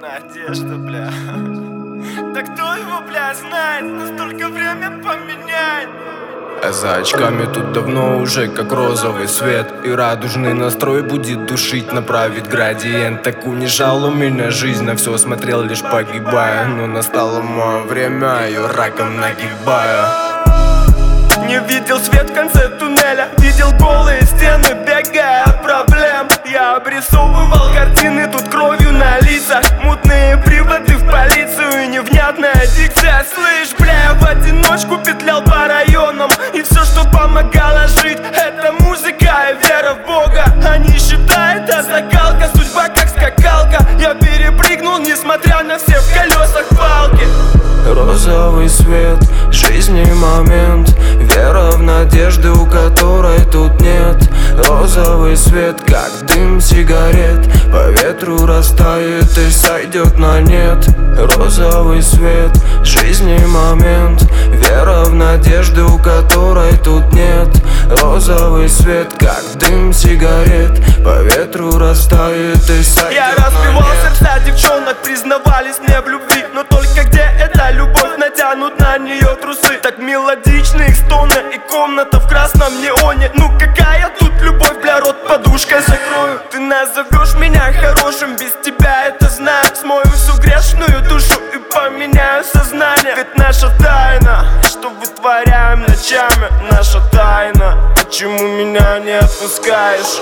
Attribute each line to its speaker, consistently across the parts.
Speaker 1: Надежда, бля. Да кто его, бля, знает? Настолько время поменять.
Speaker 2: А за очками тут давно уже как розовый свет. И радужный настрой будет душить, направить градиент. Так унижала меня жизнь, на все смотрел лишь погибая. Но настало мое время, ее раком нагибаю.
Speaker 1: Не видел свет в конце туннеля, видел голые стены, бегая от проблем. Я обрисовывал картины, тут кровью на лицах. Мутные приводы в полицию и невнятная дикция. Слышь, бля, я в одиночку петлял по районам. И все, что помогало жить, это музыка и вера в Бога. Они считают, это закалка, судьба как скакалка. Я перепрыгнул, несмотря на все в колесах палки.
Speaker 2: Розовый свет, жизни момент, вера в надежды, у которой тут нет. Розовый свет, как дым сигарет, по ветру растает и сойдет на нет. Розовый свет, жизни момент, вера в надежды, у которой тут нет. Розовый свет, как дым сигарет, по ветру растает и сойдет на нет.
Speaker 1: Я разбивал сердца девчонок, признавались мне в любви. Но только где эта любовь, натянут на нее трусы. Так мелодичны их стоны и комната в красном неоне. Ну какая тут любовь, бля, рот подушкой закрою. Ты назовешь меня хорошим, без тебя это знаю. Смою всю грешную душу и поменяю сознание. Ведь наша тайна, что вытворяем ночами, наша тайна. Почему меня не отпускаешь?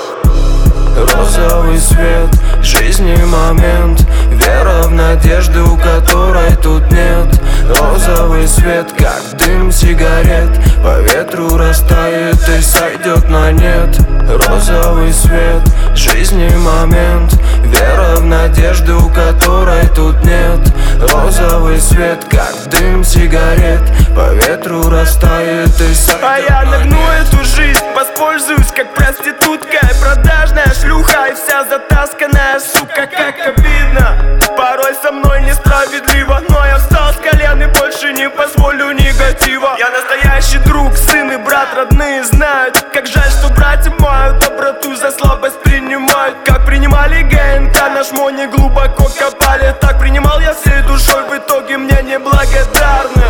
Speaker 2: Розовый свет, жизни момент, вера в надежды, у которой тут нет. Розовый свет, как дым сигарет, по ветру растает и сойдет на нет. Розовый свет, жизни момент, вера в надежды, у которой тут нет. Розовый свет, как дым сигарет, по ветру растает и сойдет на нет.
Speaker 1: А я нагну эту жизнь, воспользуюсь как проститутка и продажная шлюха. И вся затасканная, сука, как обидно. Порой со мной несправедливо, но я встал с колен и больше не позволю негатива. Я настоящий друг, сын и брат, родные знают. Как жаль, что братья мою доброту за слабость принимают. Как принимали ГНК, наш мони глубоко копали. Так принимал я всей душой, в итоге мне неблагодарны.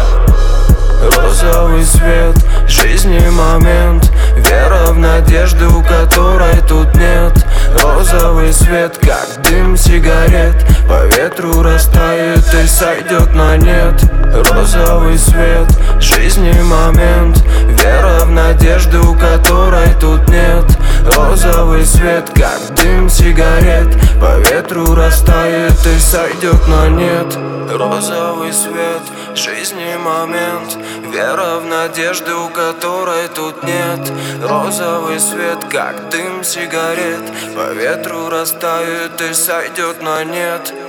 Speaker 2: Розовый свет, жизни момент, вера в надежды, у которой тут нет. Розовый свет, как дым сигарет, по ветру растает и сойдет на нет. Розовый свет, жизни момент, вера в надежды, у которой тут нет. Розовый свет, как дым сигарет, по ветру растает и сойдет на нет. Розовый свет, жизни момент, вера в надежды, у которой тут нет. Розовый свет, как дым сигарет, по ветру растает и сойдет на нет.